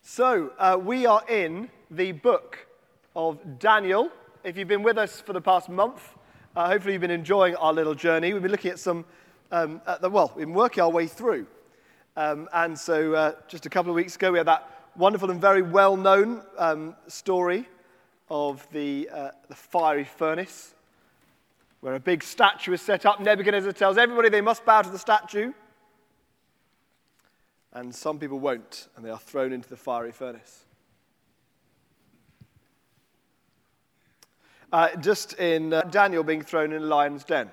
So, we are in the book of Daniel. If you've been with us for the past month, hopefully you've been enjoying our little journey. We've been looking at we've been working our way through. Just a couple of weeks ago, we had that wonderful and very well-known story of the fiery furnace, where a big statue is set up. Nebuchadnezzar tells everybody they must bow to the statue. And some people won't, and they are thrown into the fiery furnace. Just in Daniel being thrown in a lion's den.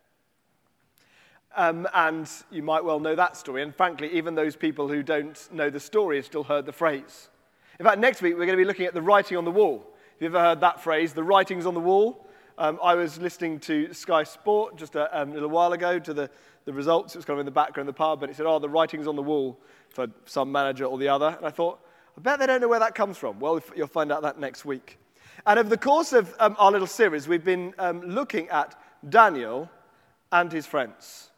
And you might well know that story. And frankly, even those people who don't know the story have still heard the phrase. In fact, next week we're going to be looking at the writing on the wall. Have you ever heard that phrase, the writings on the wall? I was listening to Sky Sport just a little while ago to the results. It was kind of in the background of the pub, and it said, the writing's on the wall for some manager or the other. And I thought, I bet they don't know where that comes from. Well, you'll find out that next week. And over the course of our little series, we've been looking at Daniel and his friends.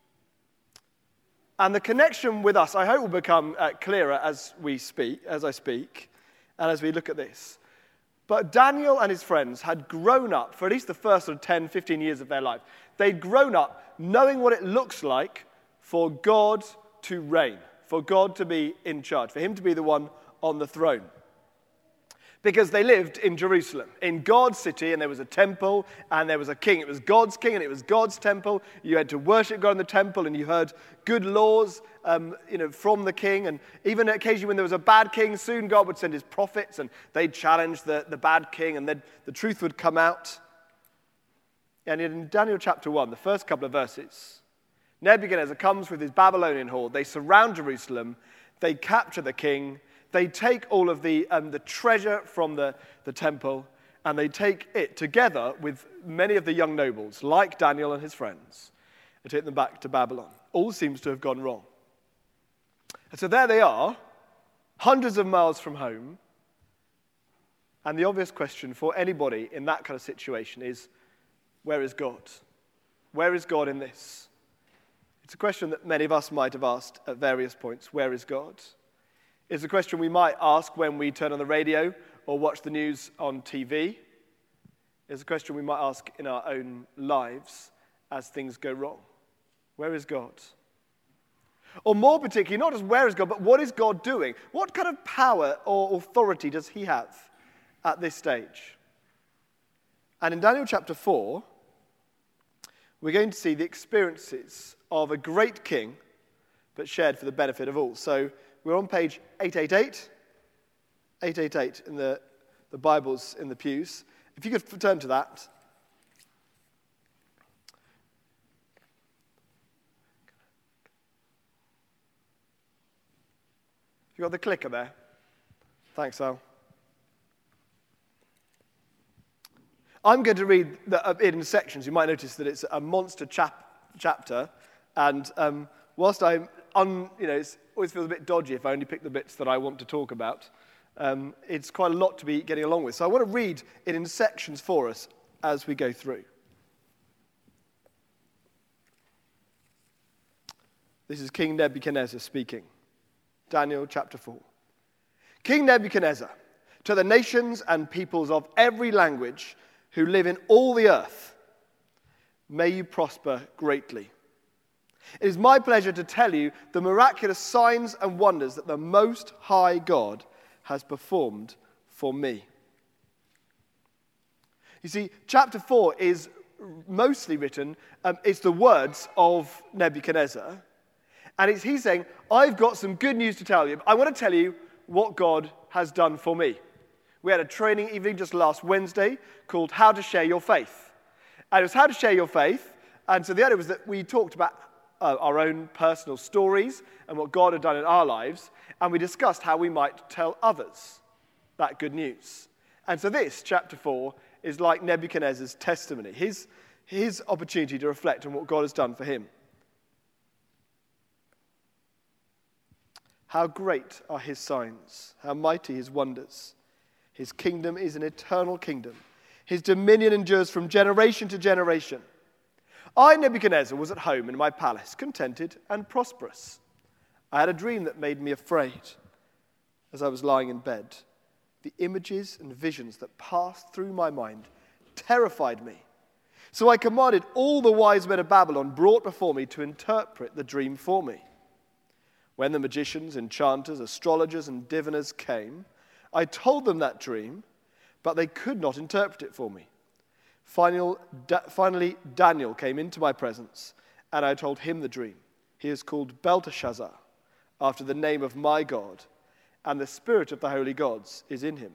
And the connection with us, I hope, will become clearer as I speak, and as we look at this. But Daniel and his friends had grown up, for at least the first 10, 15 years of their life, they'd grown up knowing what it looks like for God to reign, for God to be in charge, for him to be the one on the throne. Because they lived in Jerusalem, in God's city, and there was a temple, and there was a king. It was God's king, and it was God's temple. You had to worship God in the temple, and you heard good laws, from the king. And even occasionally when there was a bad king, soon God would send his prophets, and they'd challenge the bad king, and then the truth would come out. And in Daniel chapter 1, the first couple of verses, Nebuchadnezzar comes with his Babylonian horde. They surround Jerusalem. They capture the king. They take all of the treasure from the temple, and they take it together with many of the young nobles, like Daniel and his friends, and take them back to Babylon. All seems to have gone wrong. And so there they are, hundreds of miles from home, and the obvious question for anybody in that kind of situation is, where is God? Where is God in this? It's a question that many of us might have asked at various points. Where is God? It's a question we might ask when we turn on the radio or watch the news on TV. It's a question we might ask in our own lives as things go wrong. Where is God? Or more particularly, not just where is God, but what is God doing? What kind of power or authority does he have at this stage? And in Daniel chapter 4, we're going to see the experiences of a great king, but shared for the benefit of all. So we're on page 888 in the Bibles in the pews. If you could turn to that. You got the clicker there? Thanks, Al. I'm going to read it in sections. You might notice that it's a monster chapter, and whilst it always feels a bit dodgy if I only pick the bits that I want to talk about. It's quite a lot to be getting along with. So I want to read it in sections for us as we go through. This is King Nebuchadnezzar speaking. Daniel chapter 4. King Nebuchadnezzar, to the nations and peoples of every language who live in all the earth, may you prosper greatly. It is my pleasure to tell you the miraculous signs and wonders that the Most High God has performed for me. You see, chapter 4 is mostly written, it's the words of Nebuchadnezzar, and he's saying, I've got some good news to tell you. I want to tell you what God has done for me. We had a training evening just last Wednesday called How to Share Your Faith. And it was How to Share Your Faith, and so the idea was that we talked about our own personal stories and what God had done in our lives, and we discussed how we might tell others that good news. And so this, chapter 4, is like Nebuchadnezzar's testimony, his opportunity to reflect on what God has done for him. How great are his signs, how mighty his wonders. His kingdom is an eternal kingdom. His dominion endures from generation to generation. I, Nebuchadnezzar, was at home in my palace, contented and prosperous. I had a dream that made me afraid. as I was lying in bed. The images and visions that passed through my mind terrified me. So I commanded all the wise men of Babylon brought before me to interpret the dream for me. When the magicians, enchanters, astrologers, and diviners came, I told them that dream, but they could not interpret it for me. Finally, Daniel came into my presence, and I told him the dream. He is called Belteshazzar, after the name of my God, and the spirit of the holy gods is in him.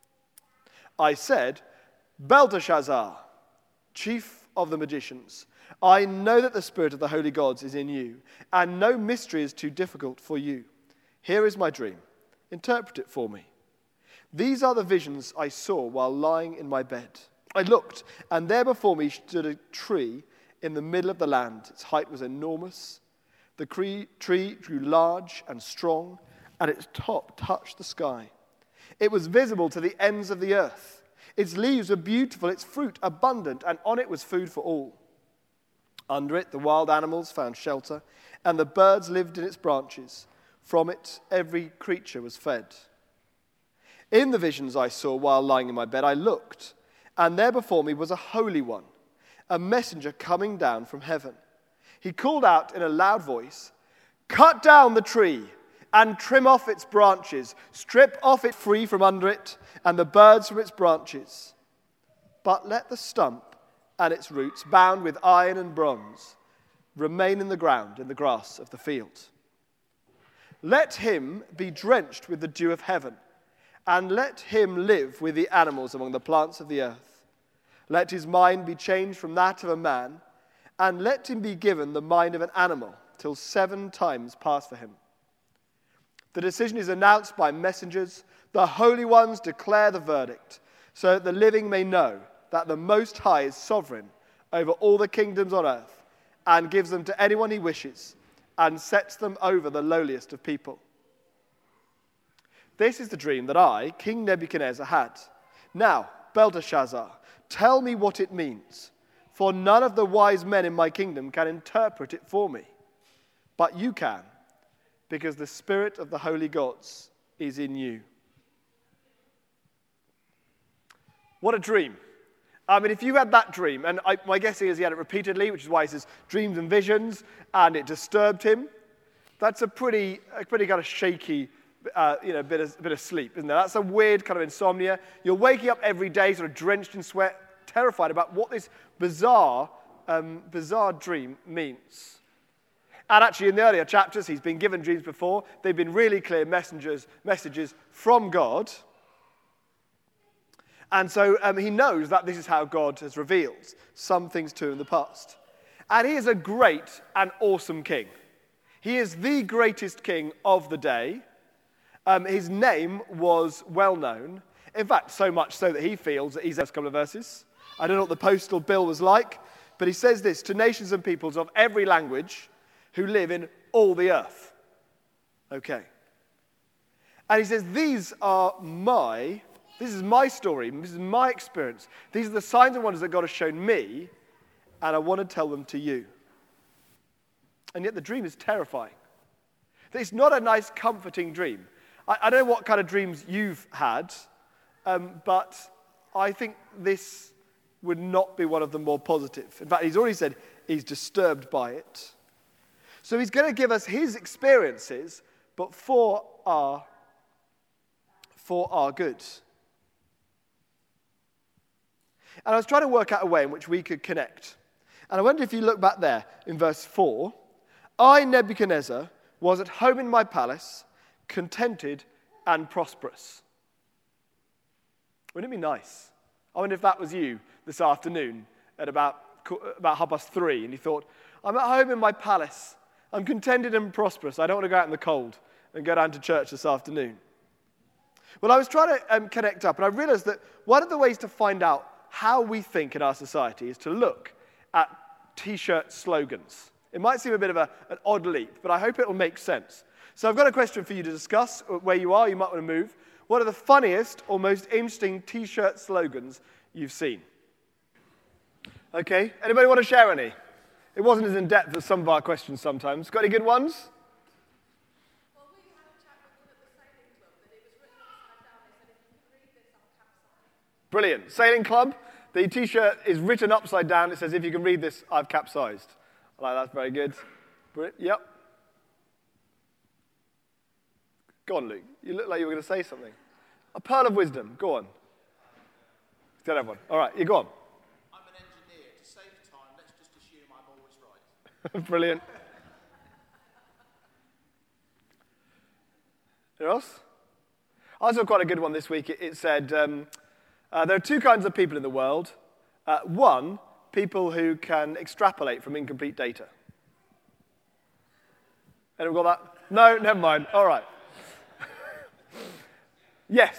I said, Belteshazzar, chief of the magicians, I know that the spirit of the holy gods is in you, and no mystery is too difficult for you. Here is my dream. Interpret it for me. These are the visions I saw while lying in my bed. I looked, and there before me stood a tree in the middle of the land. Its height was enormous. The tree grew large and strong, and its top touched the sky. It was visible to the ends of the earth. Its leaves were beautiful, its fruit abundant, and on it was food for all. Under it, the wild animals found shelter, and the birds lived in its branches. From it, every creature was fed. In the visions I saw while lying in my bed, I looked, and there before me was a holy one, a messenger coming down from heaven. He called out in a loud voice, "Cut down the tree and trim off its branches, strip off it free from under it, and the birds from its branches. But let the stump and its roots, bound with iron and bronze, remain in the ground in the grass of the field. Let him be drenched with the dew of heaven, and let him live with the animals among the plants of the earth. Let his mind be changed from that of a man, and let him be given the mind of an animal, till 7 times pass for him. The decision is announced by messengers. The holy ones declare the verdict, so that the living may know that the Most High is sovereign over all the kingdoms on earth, and gives them to anyone he wishes, and sets them over the lowliest of people. This is the dream that I, King Nebuchadnezzar, had. Now, Belteshazzar, tell me what it means, for none of the wise men in my kingdom can interpret it for me. But you can, because the spirit of the holy gods is in you." What a dream. I mean, if you had that dream, and my guessing is he had it repeatedly, which is why he says dreams and visions, and it disturbed him, that's a pretty kind of shaky bit of sleep, isn't it? That's a weird kind of insomnia. You're waking up every day sort of drenched in sweat, terrified about what this bizarre dream means. And actually, in the earlier chapters, he's been given dreams before. They've been really clear messages from God. And so he knows that this is how God has revealed some things to him in the past. And he is a great and awesome king. He is the greatest king of the day. His name was well known. In fact, so much so that he feels that he's a couple of verses. I don't know what the postal bill was like, but he says this: to nations and peoples of every language who live in all the earth. Okay. And he says, this is my story, this is my experience. These are the signs and wonders that God has shown me, and I want to tell them to you. And yet the dream is terrifying. It's not a nice, comforting dream. I don't know what kind of dreams you've had, but I think this would not be one of the more positive. In fact, he's already said he's disturbed by it. So he's going to give us his experiences, but for our good. And I was trying to work out a way in which we could connect. And I wonder if you look back there in verse 4, I, Nebuchadnezzar, was at home in my palace, contented and prosperous. Wouldn't it be nice? I wonder if that was you this afternoon at about 3:30, and you thought, I'm at home in my palace. I'm contented and prosperous. I don't want to go out in the cold and go down to church this afternoon. Well, I was trying to connect up, and I realized that one of the ways to find out how we think in our society is to look at T-shirt slogans. It might seem a bit of an odd leap, but I hope it'll make sense. So I've got a question for you to discuss. Where you are, you might want to move. What are the funniest or most interesting T-shirt slogans you've seen? Okay, anybody want to share any? It wasn't as in-depth as some of our questions sometimes. Got any good ones? Well, we had a chat with him at the sailing club that it was Brilliant. Sailing club. The T-shirt is written upside down. It says, if you can read this, I've capsized. I like that. Very good. Yep. Go on, Luke. You look like you were going to say something. A pearl of wisdom. Go on. Tell everyone. All right, you go on. I'm an engineer. To save time, let's just assume I'm always right. Brilliant. Anyone else? I saw quite a good one this week. It said, there are two kinds of people in the world. One, people who can extrapolate from incomplete data. Anyone got that? No, never mind. All right. Yes.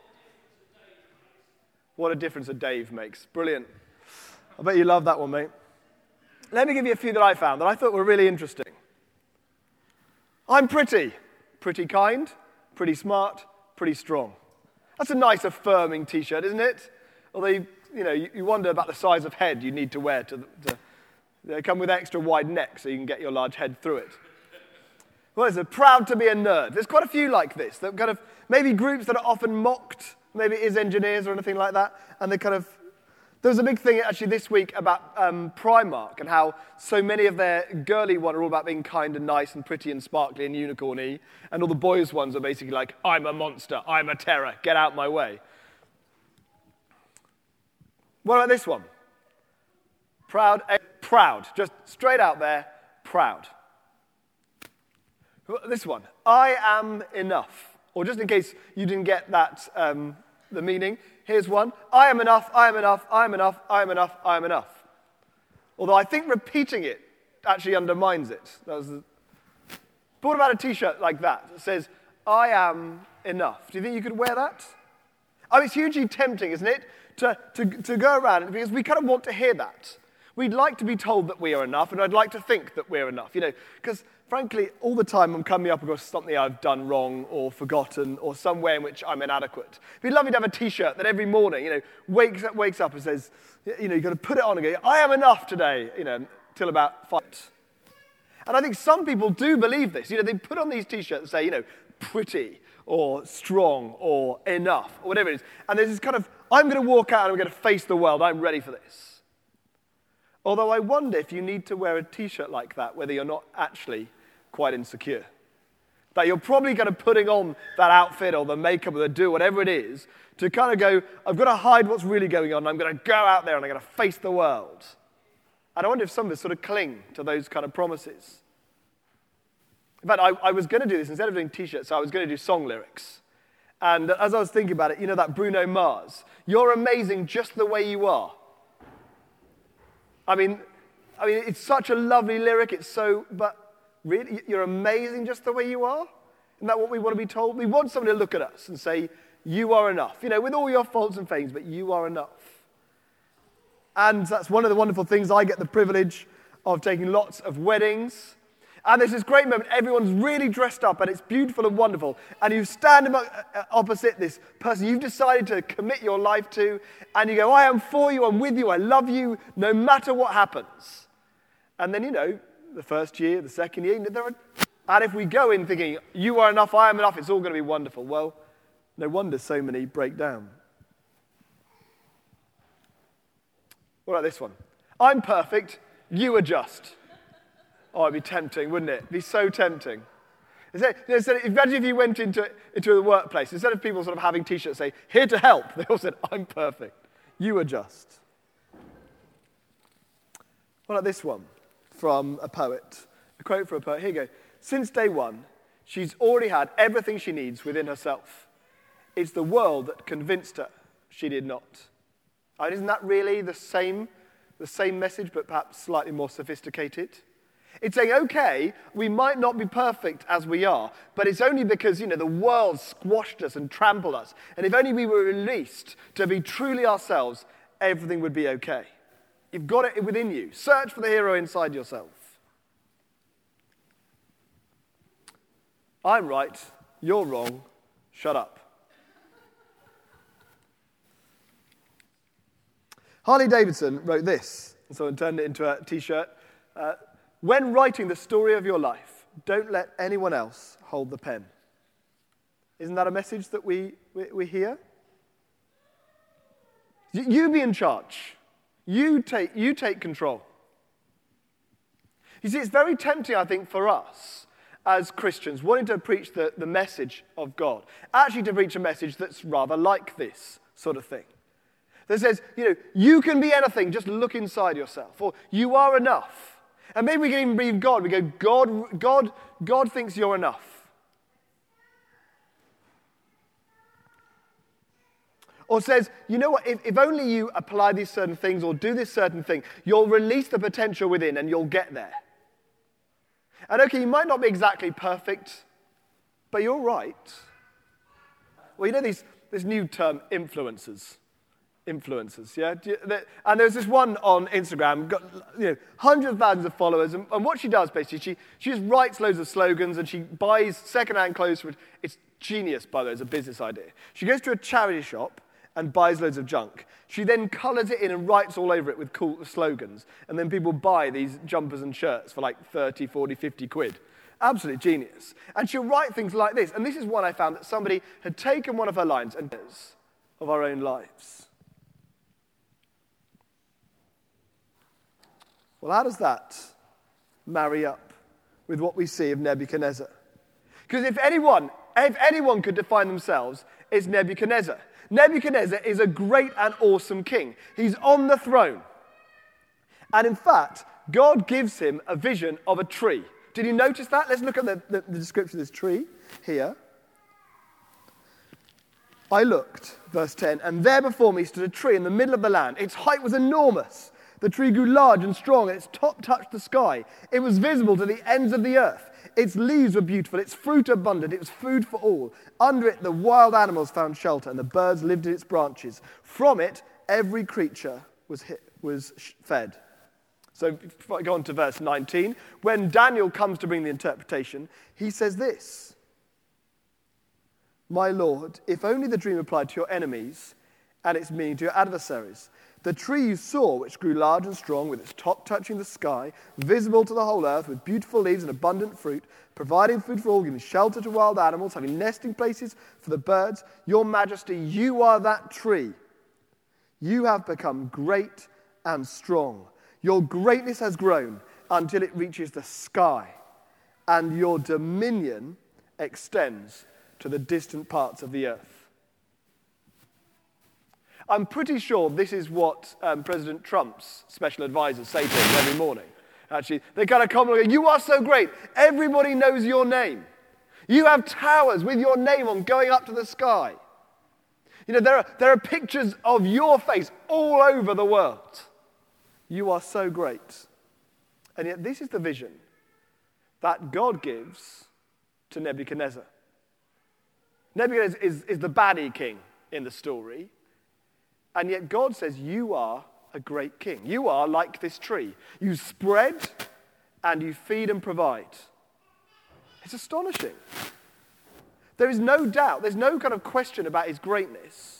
What a difference a Dave makes. Brilliant. I bet you love that one, mate. Let me give you a few that I found that I thought were really interesting. I'm pretty. Pretty kind, pretty smart, pretty strong. That's a nice affirming T-shirt, isn't it? Although, you wonder about the size of head you need to wear. They come with extra wide neck so you can get your large head through it. What is it? Proud to be a nerd. There's quite a few like this. That kind of maybe groups that are often mocked. Maybe it is engineers or anything like that. And they kind of... There was a big thing actually this week about Primark and how so many of their girly ones are all about being kind and nice and pretty and sparkly and unicorny. And all the boys' ones are basically like, I'm a monster, I'm a terror, get out my way. What about this one? Proud, just straight out there, proud. This one, I am enough. Or just in case you didn't get that, the meaning, here's one. I am enough, I am enough, I am enough, I am enough, I am enough. Although I think repeating it actually undermines it. But what about a T-shirt like that that says, I am enough? Do you think you could wear that? I mean, it's hugely tempting, isn't it, to go around, because we kind of want to hear that. We'd like to be told that we are enough, and I'd like to think that we're enough, because frankly, all the time I'm coming up across something I've done wrong or forgotten or some way in which I'm inadequate. It'd be lovely to have a T-shirt that every morning, wakes up and says, you've got to put it on and go, I am enough today, till about 5. And I think some people do believe this. They put on these T-shirts that say, pretty or strong or enough or whatever it is. And there's this kind of, I'm going to walk out and I'm going to face the world. I'm ready for this. Although I wonder if you need to wear a T-shirt like that, whether you're not actually quite insecure. That you're probably going to putting on that outfit or the makeup or the do, whatever it is, to kind of go, I've got to hide what's really going on. I'm going to go out there and I'm going to face the world. And I wonder if some of us sort of cling to those kind of promises. In fact, I was going to do this, instead of doing T-shirts, I was going to do song lyrics. And as I was thinking about it, that Bruno Mars, you're amazing just the way you are. I mean, it's such a lovely lyric. But really, you're amazing just the way you are? Isn't that what we want to be told? We want someone to look at us and say, you are enough. With all your faults and failings, but you are enough. And that's one of the wonderful things. I get the privilege of taking lots of weddings. And there's this great moment. Everyone's really dressed up, and it's beautiful and wonderful. And you stand opposite this person you've decided to commit your life to, and you go, I am for you, I'm with you, I love you, no matter what happens. And then, the first year, the second year, and if we go in thinking, you are enough, I am enough, it's all going to be wonderful. Well, no wonder so many break down. What about this one? I'm perfect, you adjust. Oh, it'd be tempting, wouldn't it? It'd be so tempting. Imagine if you went into the workplace, instead of people sort of having T-shirts say, here to help, they all said, I'm perfect. You adjust. What about this one from a poet? A quote from a poet. Here you go. Since day one, she's already had everything she needs within herself. It's the world that convinced her she did not. And isn't that really the same message, but perhaps slightly more sophisticated? It's saying, okay, we might not be perfect as we are, but it's only because, the world squashed us and trampled us. And if only we were released to be truly ourselves, everything would be okay. You've got it within you. Search for the hero inside yourself. I'm right, you're wrong, shut up. Harley Davidson wrote this, and someone turned it into a T-shirt. When writing the story of your life, don't let anyone else hold the pen. Isn't that a message that we hear? You be in charge. You take control. You see, it's very tempting, I think, for us as Christians, wanting to preach the message of God, actually to preach a message that's rather like this sort of thing. That says, you can be anything, just look inside yourself, or you are enough. And maybe we can even believe God. We go, God thinks you're enough. Or says, you know what, if only you apply these certain things or do this certain thing, you'll release the potential within and you'll get there. And okay, you might not be exactly perfect, but you're right. Well, this new term, influencers. Influencers, yeah? And there's this one on Instagram, got hundreds of thousands of followers, and what she does basically, she just writes loads of slogans and she buys second-hand clothes. It's genius, by the way, it's a business idea. She goes to a charity shop and buys loads of junk. She then colours it in and writes all over it with cool slogans. And then people buy these jumpers and shirts for like 30, 40, 50 quid. Absolute genius. And she'll write things like this. And this is one I found that somebody had taken one of her lines and of our own lives. Well, how does that marry up with what we see of Nebuchadnezzar? Because if anyone could define themselves, it's Nebuchadnezzar. Nebuchadnezzar is a great and awesome king. He's on the throne. And in fact, God gives him a vision of a tree. Did you notice that? Let's look at the description of this tree here. I looked, verse 10, and there before me stood a tree in the middle of the land. Its height was enormous. The tree grew large and strong, and its top touched the sky. It was visible to the ends of the earth. Its leaves were beautiful, its fruit abundant, it was food for all. Under it the wild animals found shelter, and the birds lived in its branches. From it every creature was fed. So if I go on to verse 19, when Daniel comes to bring the interpretation, he says this: My Lord, if only the dream applied to your enemies and its meaning to your adversaries. The tree you saw, which grew large and strong, with its top touching the sky, visible to the whole earth, with beautiful leaves and abundant fruit, providing food for all, giving shelter to wild animals, having nesting places for the birds. Your Majesty, you are that tree. You have become great and strong. Your greatness has grown until it reaches the sky, and your dominion extends to the distant parts of the earth. I'm pretty sure this is what President Trump's special advisors say to him every morning. Actually, they kind of come and go, you are so great. Everybody knows your name. You have towers with your name on going up to the sky. There are pictures of your face all over the world. You are so great. And yet this is the vision that God gives to Nebuchadnezzar. Nebuchadnezzar is the baddie king in the story. And yet God says, you are a great king. You are like this tree. You spread and you feed and provide. It's astonishing. There is no doubt, there's no kind of question about his greatness.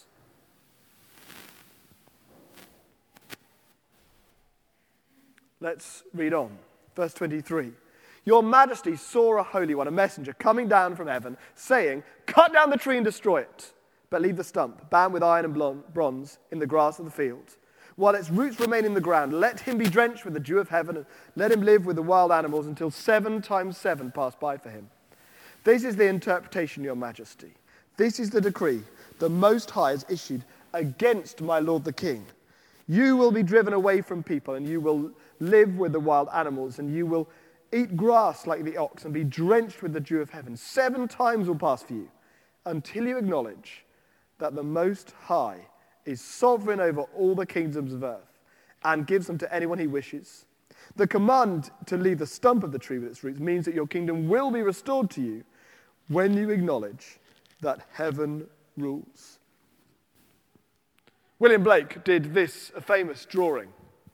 Let's read on. Verse 23. Your Majesty saw a holy one, a messenger, coming down from heaven, saying, cut down the tree and destroy it, but leave the stump, bound with iron and bronze, in the grass of the field. While its roots remain in the ground, let him be drenched with the dew of heaven, and let him live with the wild animals until 7 times 7 pass by for him. This is the interpretation, Your Majesty. This is the decree the Most High has issued against my lord the king. You will be driven away from people, and you will live with the wild animals, and you will eat grass like the ox, and be drenched with the dew of heaven. 7 times will pass for you, until you acknowledge that the Most High is sovereign over all the kingdoms of earth, and gives them to anyone he wishes. The command to leave the stump of the tree with its roots means that your kingdom will be restored to you when you acknowledge that heaven rules. William Blake did this, a famous drawing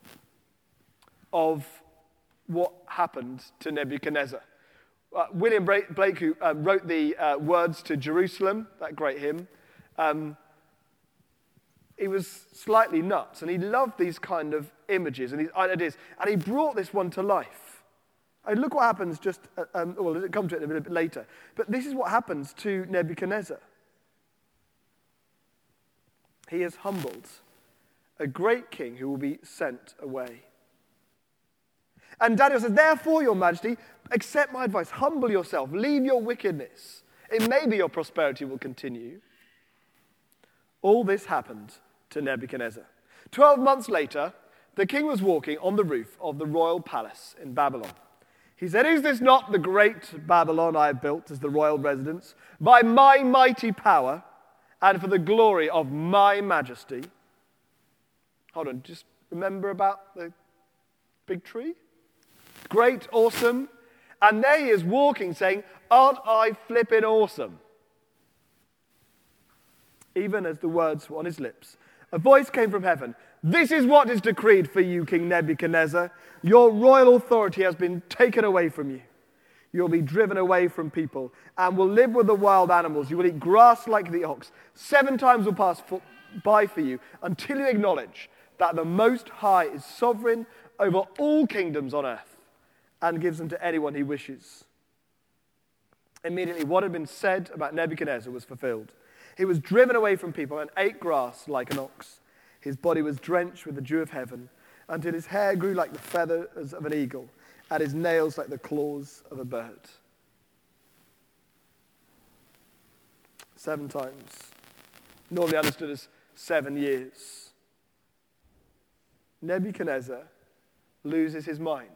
of what happened to Nebuchadnezzar. William Blake, who wrote the words to Jerusalem, that great hymn, he was slightly nuts, and he loved these kind of images and these ideas, and he brought this one to life. And look what happens well, it'll come to it a bit later, but this is what happens to Nebuchadnezzar. He is humbled a great king who will be sent away. And Daniel says, therefore, your majesty, accept my advice. Humble yourself. Leave your wickedness. It may be your prosperity will continue. All this happened to Nebuchadnezzar. 12 months later, the king was walking on the roof of the royal palace in Babylon. He said, is this not the great Babylon I have built as the royal residence by my mighty power and for the glory of my majesty? Hold on, just remember about the big tree? Great, awesome. And there he is walking saying, aren't I flipping awesome? Even as the words were on his lips, a voice came from heaven. This is what is decreed for you, King Nebuchadnezzar. Your royal authority has been taken away from you. You'll be driven away from people and will live with the wild animals. You will eat grass like the ox. 7 times will pass by for you until you acknowledge that the Most High is sovereign over all kingdoms on earth and gives them to anyone he wishes. Immediately, what had been said about Nebuchadnezzar was fulfilled. He was driven away from people and ate grass like an ox. His body was drenched with the dew of heaven until his hair grew like the feathers of an eagle and his nails like the claws of a bird. 7 times. Normally understood as 7 years. Nebuchadnezzar loses his mind.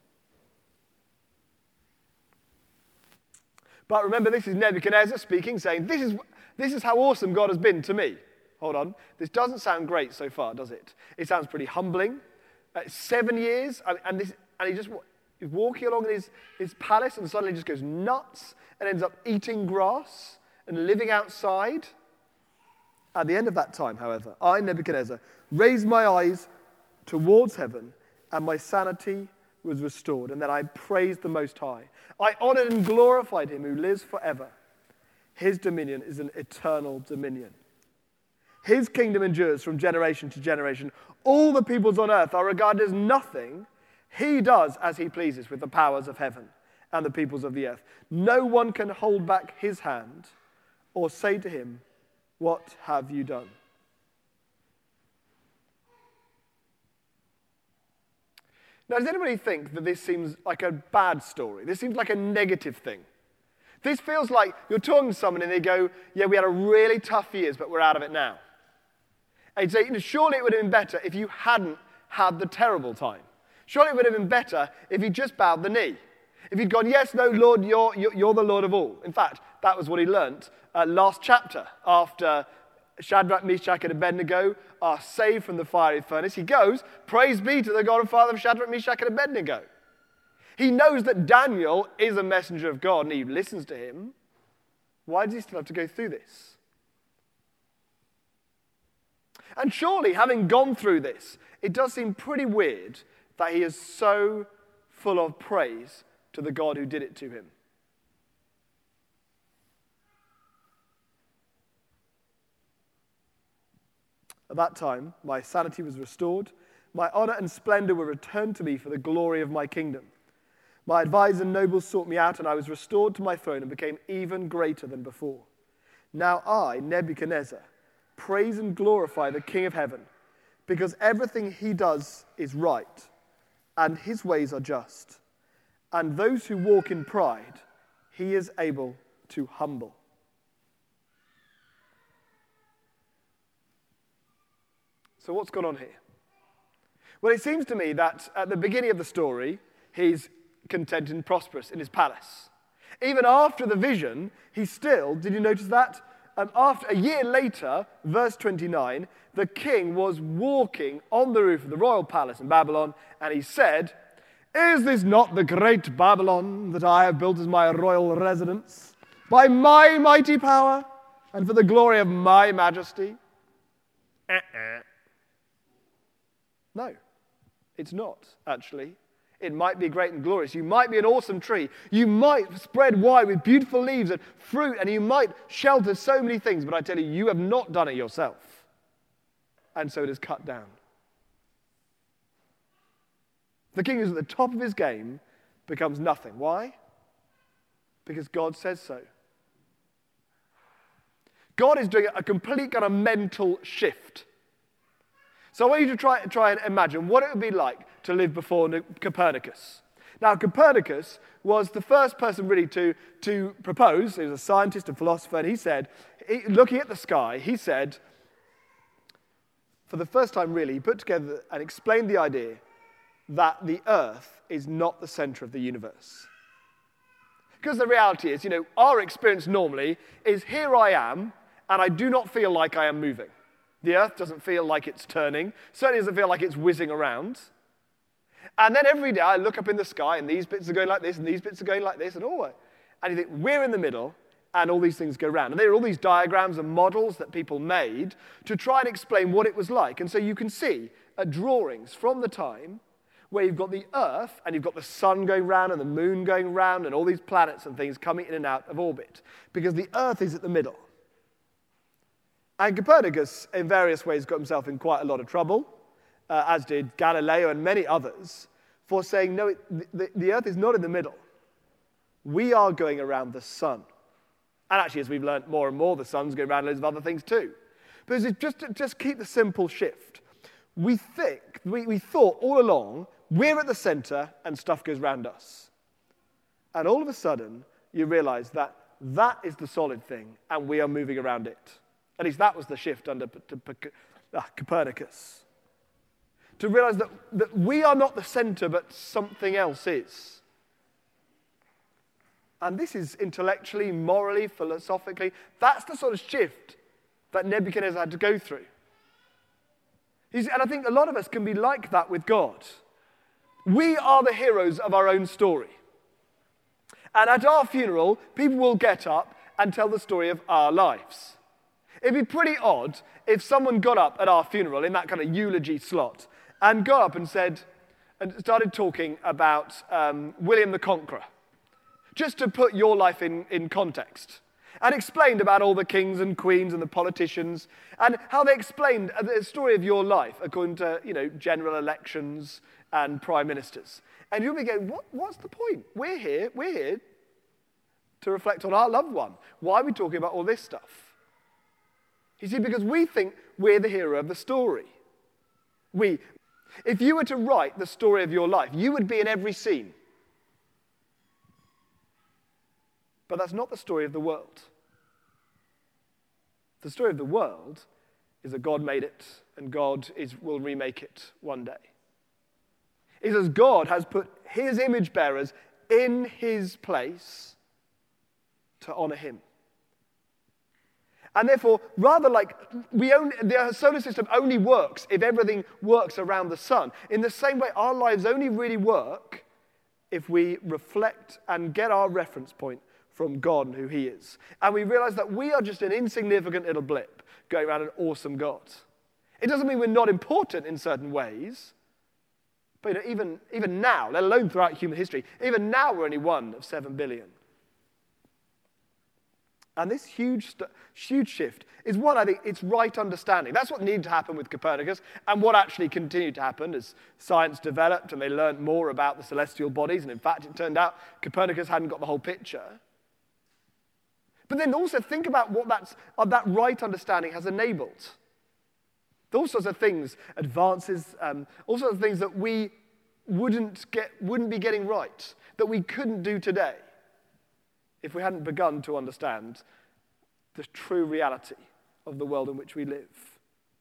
But remember, this is Nebuchadnezzar speaking, saying, this is how awesome God has been to me. Hold on. This doesn't sound great so far, does it? It sounds pretty humbling. 7 years, and he's walking along in his palace and suddenly just goes nuts and ends up eating grass and living outside. At the end of that time, however, I, Nebuchadnezzar, raised my eyes towards heaven and my sanity was restored. And then I praised the Most High. I honored and glorified him who lives forever. His dominion is an eternal dominion. His kingdom endures from generation to generation. All the peoples on earth are regarded as nothing. He does as he pleases with the powers of heaven and the peoples of the earth. No one can hold back his hand or say to him, what have you done? Now, does anybody think that this seems like a bad story? This seems like a negative thing. This feels like you're talking to someone and they go, yeah, we had a really tough years, but we're out of it now. And you'd say, surely it would have been better if you hadn't had the terrible time. Surely it would have been better if you just bowed the knee. If you'd gone, yes, no, Lord, you're the Lord of all. In fact, that was what he learnt last chapter. After Shadrach, Meshach, and Abednego are saved from the fiery furnace, he goes, praise be to the God and Father of Shadrach, Meshach, and Abednego. He knows that Daniel is a messenger of God and he listens to him. Why does he still have to go through this? And surely, having gone through this, it does seem pretty weird that he is so full of praise to the God who did it to him. At that time, my sanity was restored. My honor and splendor were returned to me for the glory of my kingdom. My advisors and nobles sought me out, and I was restored to my throne and became even greater than before. Now I, Nebuchadnezzar, praise and glorify the King of heaven, because everything he does is right, and his ways are just. And those who walk in pride, he is able to humble. So what's gone on here? Well, it seems to me that at the beginning of the story, he's content and prosperous in his palace. Even after the vision, he's still, did you notice that? After a year later, verse 29, the king was walking on the roof of the royal palace in Babylon, and he said, is this not the great Babylon that I have built as my royal residence, by my mighty power and for the glory of my majesty? No, it's not, actually. It might be great and glorious. You might be an awesome tree. You might spread wide with beautiful leaves and fruit, and you might shelter so many things, but I tell you, you have not done it yourself. And so it is cut down. The king who's at the top of his game becomes nothing. Why? Because God says so. God is doing a complete kind of mental shift. So I want you to try and imagine what it would be like to live before Copernicus. Now, Copernicus was the first person really to propose. He was a scientist and philosopher, and he said, looking at the sky, he said, for the first time really, he put together and explained the idea that the earth is not the center of the universe. Because the reality is, our experience normally is here I am, and I do not feel like I am moving. The earth doesn't feel like it's turning, certainly doesn't feel like it's whizzing around. And then every day I look up in the sky, and these bits are going like this, and these bits are going like this, and you think, we're in the middle, and all these things go round. And there are all these diagrams and models that people made to try and explain what it was like. And so you can see drawings from the time where you've got the Earth, and you've got the sun going round, and the moon going round, and all these planets and things coming in and out of orbit, because the Earth is at the middle. And Copernicus, in various ways, got himself in quite a lot of trouble, as did Galileo and many others, for saying, no, the Earth is not in the middle. We are going around the sun. And actually, as we've learned more and more, the sun's going around loads of other things too. But just keep the simple shift. We thought all along, we're at the center and stuff goes around us. And all of a sudden, you realize that is the solid thing, and we are moving around it. At least that was the shift under Copernicus. To realize that we are not the center, but something else is. And this is intellectually, morally, philosophically, that's the sort of shift that Nebuchadnezzar had to go through. And I think a lot of us can be like that with God. We are the heroes of our own story. And at our funeral, people will get up and tell the story of our lives. It'd be pretty odd if someone got up at our funeral in that kind of eulogy slot and got up and started talking about William the Conqueror, just to put your life in context, and explained about all the kings and queens and the politicians, and how they explained the story of your life according to, general elections and prime ministers. And you'll be going, what's the point? We're here to reflect on our loved one. Why are we talking about all this stuff? You see, because we think we're the hero of the story. If you were to write the story of your life, you would be in every scene. But that's not the story of the world. The story of the world is that God made it, and God will remake it one day. It says God has put his image bearers in his place to honor him. And therefore, rather like the solar system only works if everything works around the sun. In the same way, our lives only really work if we reflect and get our reference point from God and who he is. And we realize that we are just an insignificant little blip going around an awesome God. It doesn't mean we're not important in certain ways, but even now, let alone throughout human history, even now we're only one of 7 billion. And this huge shift is what I think it's right understanding. That's what needed to happen with Copernicus, and what actually continued to happen as science developed and they learned more about the celestial bodies. And in fact, it turned out Copernicus hadn't got the whole picture. But then also think about what that right understanding has enabled. All sorts of things, advances, all sorts of things that we wouldn't be getting right, that we couldn't do today if we hadn't begun to understand the true reality of the world in which we live.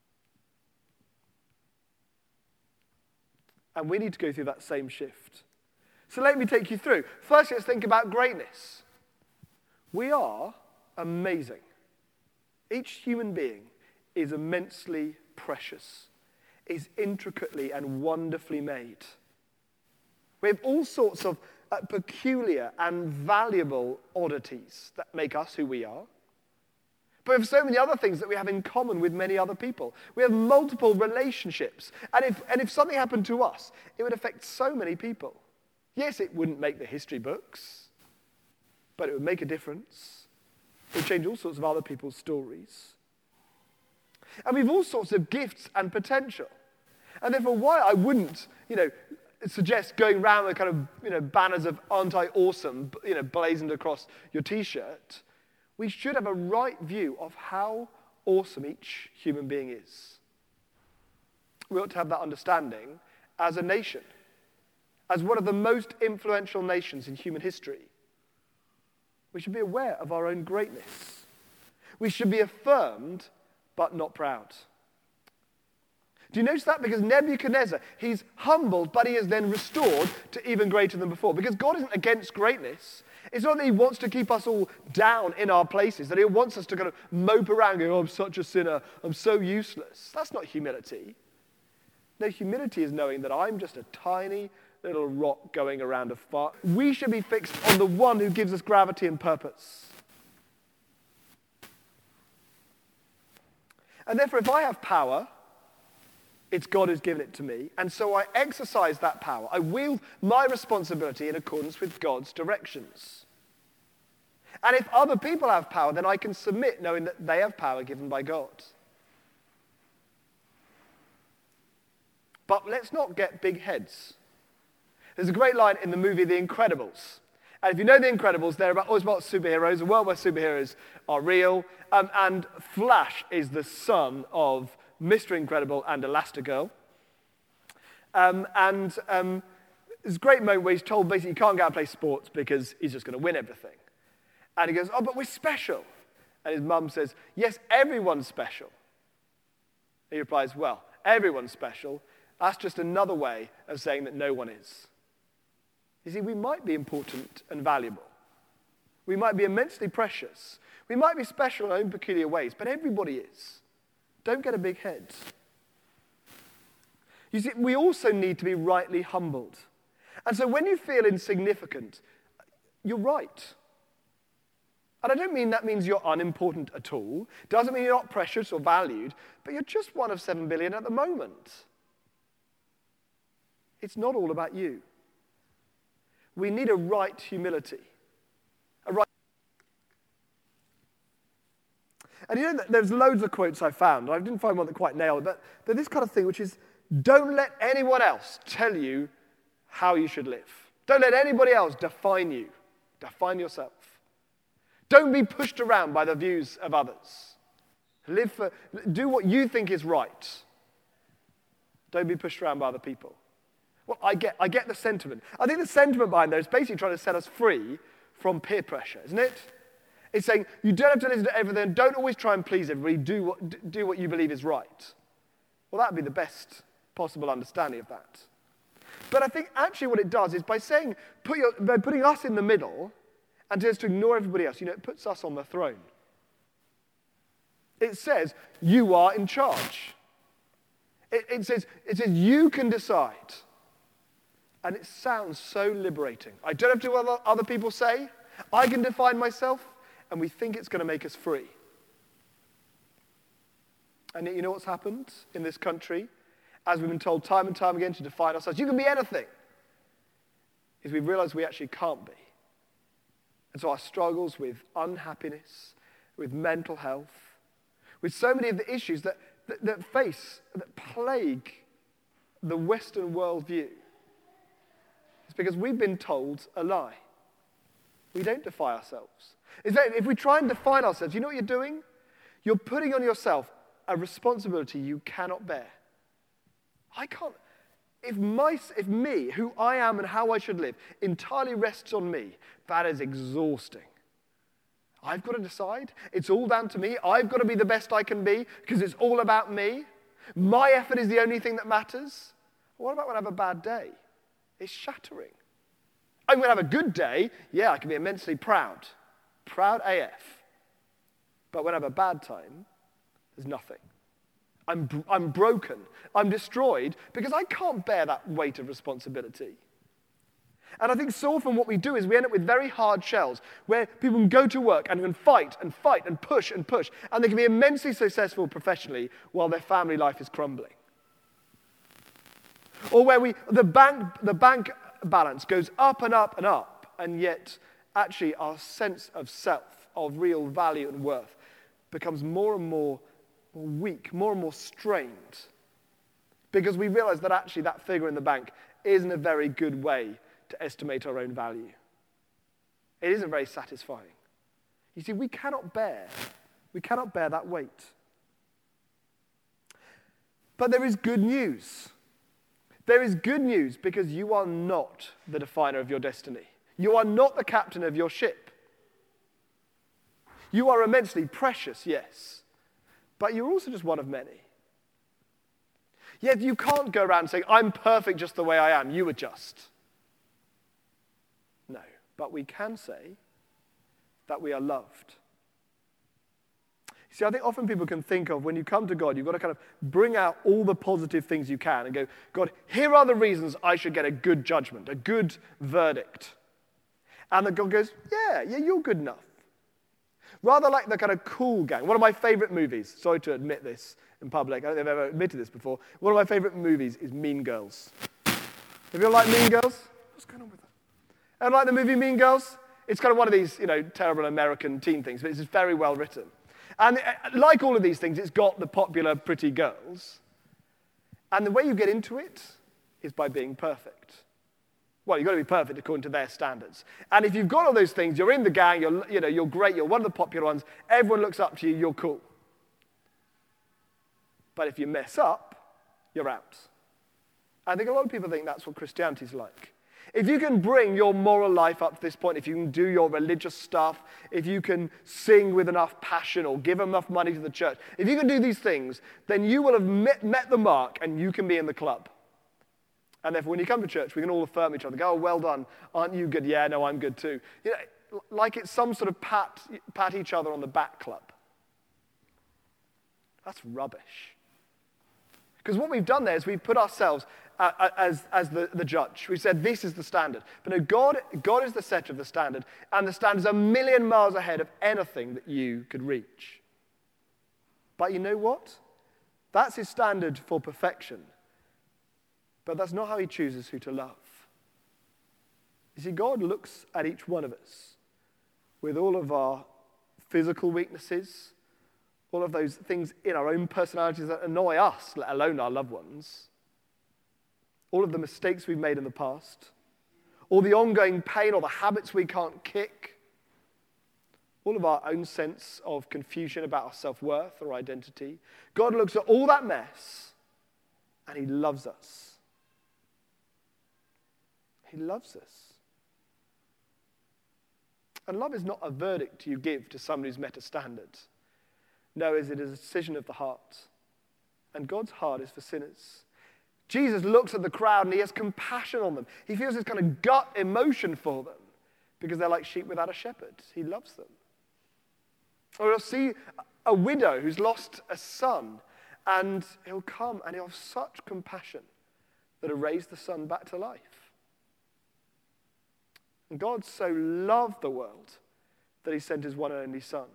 And we need to go through that same shift. So let me take you through. First, let's think about greatness. We are amazing. Each human being is immensely precious, is intricately and wonderfully made. We have all sorts of peculiar and valuable oddities that make us who we are. But we have so many other things that we have in common with many other people. We have multiple relationships. And if something happened to us, it would affect so many people. Yes, it wouldn't make the history books, but it would make a difference. It would change all sorts of other people's stories. And we have all sorts of gifts and potential. And therefore, why I wouldn't, suggest going around with kind of, banners of anti-awesome, blazoned across your T-shirt, we should have a right view of how awesome each human being is. We ought to have that understanding as a nation, as one of the most influential nations in human history. We should be aware of our own greatness. We should be affirmed, but not proud. Do you notice that? Because Nebuchadnezzar, he's humbled, but he is then restored to even greater than before. Because God isn't against greatness. It's not that he wants to keep us all down in our places, that he wants us to kind of mope around going, oh, I'm such a sinner, I'm so useless. That's not humility. No, humility is knowing that I'm just a tiny little rock going around a fire. We should be fixed on the one who gives us gravity and purpose. And therefore, if I have power, it's God who's given it to me, and so I exercise that power. I wield my responsibility in accordance with God's directions. And if other people have power, then I can submit knowing that they have power given by God. But let's not get big heads. There's a great line in the movie The Incredibles. And if you know The Incredibles, they're always about superheroes, a world where superheroes are real. And Flash is the son of Mr. Incredible and Elastigirl. There's a great moment where he's told basically he can't go out and play sports because he's just going to win everything. And he goes, oh, but we're special. And his mum says, yes, everyone's special. And he replies, well, everyone's special. That's just another way of saying that no one is. You see, we might be important and valuable. We might be immensely precious. We might be special in our own peculiar ways, but everybody is. Don't get a big head. You see, we also need to be rightly humbled. And so when you feel insignificant, you're right. And I don't mean that means you're unimportant at all. It doesn't mean you're not precious or valued, but you're just one of 7 billion at the moment. It's not all about you. We need a right humility. And you know, there's loads of quotes I found. I didn't find one that quite nailed it, but they're this kind of thing, which is, don't let anyone else tell you how you should live. Don't let anybody else define you. Define yourself. Don't be pushed around by the views of others. Do what you think is right. Don't be pushed around by other people. Well, I get the sentiment. I think the sentiment behind there is basically trying to set us free from peer pressure, isn't it? It's saying you don't have to listen to everything. Don't always try and please everybody. Do what you believe is right. Well, that would be the best possible understanding of that. But I think actually what it does is by putting us in the middle and just to ignore everybody else, it puts us on the throne. It says you are in charge. It says you can decide. And it sounds so liberating. I don't have to do what other people say. I can define myself. And we think it's going to make us free. And yet, you know what's happened in this country? As we've been told time and time again to define ourselves, you can be anything. Is we've realized we actually can't be. And so our struggles with unhappiness, with mental health, with so many of the issues that plague the Western worldview, is because we've been told a lie. We don't define ourselves. In fact, if we try and define ourselves, you know what you're doing? You're putting on yourself a responsibility you cannot bear. I can't. If me, who I am and how I should live, entirely rests on me, that is exhausting. I've got to decide. It's all down to me. I've got to be the best I can be because it's all about me. My effort is the only thing that matters. What about when I have a bad day? It's shattering. I'm going to have a good day. Yeah, I can be immensely proud. Proud AF. But when I have a bad time, there's nothing. I'm broken. I'm destroyed because I can't bear that weight of responsibility. And I think so often what we do is we end up with very hard shells where people can go to work and can fight and push, and they can be immensely successful professionally while their family life is crumbling. Or where the bank balance goes up and up and up, and yet actually our sense of self, of real value and worth, becomes more and more weak, more and more strained, because we realize that actually that figure in the bank isn't a very good way to estimate our own value. It isn't very satisfying. You see, we cannot bear that weight. But there is good news. There is good news because you are not the definer of your destiny. You are not the captain of your ship. You are immensely precious, yes, but you're also just one of many. Yet you can't go around saying, I'm perfect just the way I am, you adjust. No, but we can say that we are loved. See, I think often people can think of when you come to God, you've got to kind of bring out all the positive things you can and go, God, here are the reasons I should get a good judgment, a good verdict. And then God goes, yeah, you're good enough. Rather like the kind of cool gang. One of my favorite movies, sorry to admit this in public, I don't think I've ever admitted this before. One of my favorite movies is Mean Girls. Have you all like Mean Girls? What's going on with that? And like the movie Mean Girls? It's kind of one of these, terrible American teen things, but it's just very well written. And like all of these things, it's got the popular pretty girls. And the way you get into it is by being perfect. Well, you've got to be perfect according to their standards. And if you've got all those things, you're in the gang, you're great, you're one of the popular ones, everyone looks up to you, you're cool. But if you mess up, you're out. I think a lot of people think that's what Christianity's like. If you can bring your moral life up to this point, if you can do your religious stuff, if you can sing with enough passion or give enough money to the church, if you can do these things, then you will have met the mark and you can be in the club. And therefore, when you come to church, we can all affirm each other, go, oh, well done, aren't you good? Yeah, no, I'm good too. Like it's some sort of pat each other on the back club. That's rubbish. Because what we've done there is we've put ourselves as the judge. We said this is the standard. But no, God is the setter of the standard, and the standard is a million miles ahead of anything that you could reach. But you know what? That's his standard for perfection. But that's not how he chooses who to love. You see, God looks at each one of us with all of our physical weaknesses, all of those things in our own personalities that annoy us, let alone our loved ones, all of the mistakes we've made in the past, all the ongoing pain or the habits we can't kick, all of our own sense of confusion about our self-worth or identity. God looks at all that mess and he loves us. He loves us. And love is not a verdict you give to someone who's met a standard. No, it is a decision of the heart. And God's heart is for sinners. Jesus looks at the crowd and he has compassion on them. He feels this kind of gut emotion for them because they're like sheep without a shepherd. He loves them. Or he'll see a widow who's lost a son and he'll come and he'll have such compassion that he'll raise the son back to life. And God so loved the world that he sent his one and only son.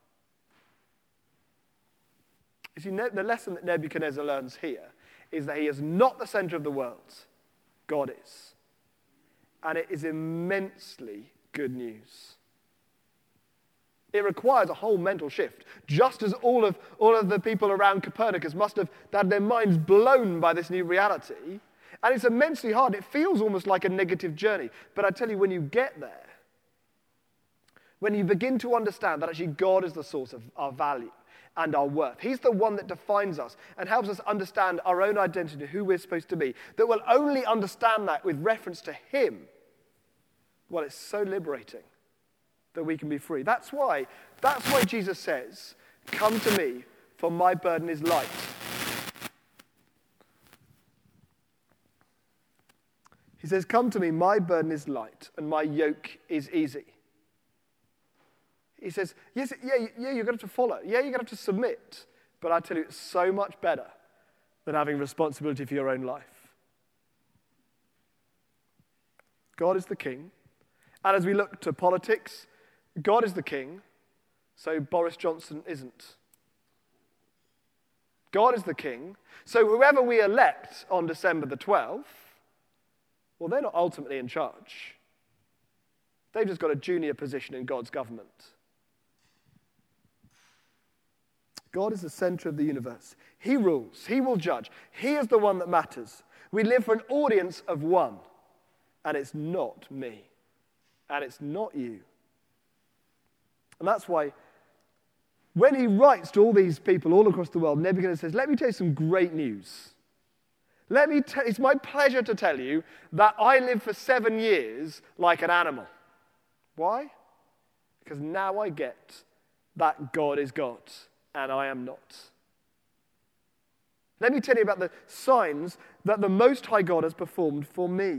You see, the lesson that Nebuchadnezzar learns here is that he is not the center of the world. God is. And it is immensely good news. It requires a whole mental shift. Just as all of the people around Copernicus must have had their minds blown by this new reality. And it's immensely hard. It feels almost like a negative journey. But I tell you, when you get there, when you begin to understand that actually God is the source of our value and our worth, he's the one that defines us and helps us understand our own identity, who we're supposed to be, that we'll only understand that with reference to him. Well, it's so liberating that we can be free. That's why Jesus says, come to me, for my burden is light. He says, come to me, my burden is light, and my yoke is easy. He says, yes, yeah, you're going to have to follow. Yeah, you're going to have to submit. But I tell you, it's so much better than having responsibility for your own life. God is the king. And as we look to politics, God is the king, so Boris Johnson isn't. God is the king, so whoever we elect on December the 12th, well, they're not ultimately in charge. They've just got a junior position in God's government. God is the center of the universe. He rules. He will judge. He is the one that matters. We live for an audience of one, and it's not me, and it's not you. And that's why when he writes to all these people all across the world, Nebuchadnezzar says, let me tell you some great news. It's my pleasure to tell you that I lived for 7 years like an animal. Why? Because now I get that God is God and I am not. Let me tell you about the signs that the Most High God has performed for me.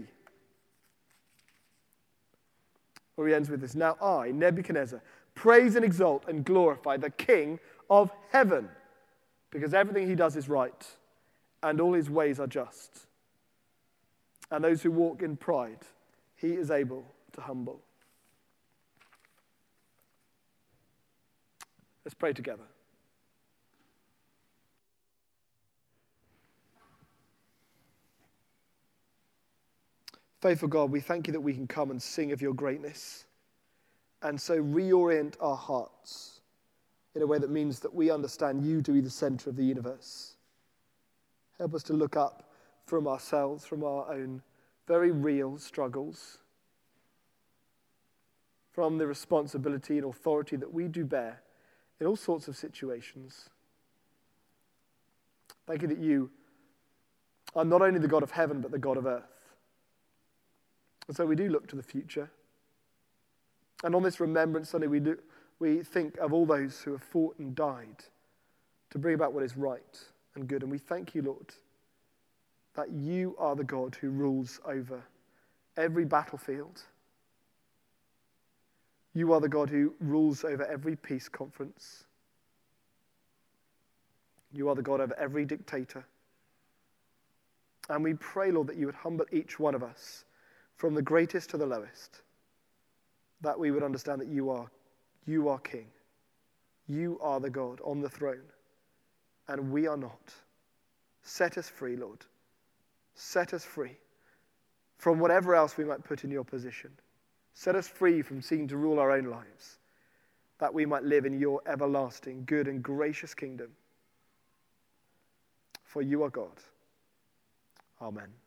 Well, he ends with this. Now I, Nebuchadnezzar, praise and exalt and glorify the King of heaven, because everything he does is right, and all his ways are just. And those who walk in pride, he is able to humble. Let's pray together. Faithful God, we thank you that we can come and sing of your greatness, and so reorient our hearts in a way that means that we understand you to be the center of the universe. Help us to look up from ourselves, from our own very real struggles, from the responsibility and authority that we do bear in all sorts of situations. Thank you that you are not only the God of heaven, but the God of earth. And so we do look to the future. And on this Remembrance Sunday, we think of all those who have fought and died to bring about what is right and good. And we thank you, Lord, that you are the God who rules over every battlefield. You are the God who rules over every peace conference. You are the God over every dictator. And we pray, Lord, that you would humble each one of us from the greatest to the lowest, that we would understand that you are King. You are the God on the throne, and we are not. Set us free, Lord. Set us free from whatever else we might put in your position. Set us free from seeking to rule our own lives, that we might live in your everlasting, good and gracious kingdom. For you are God. Amen.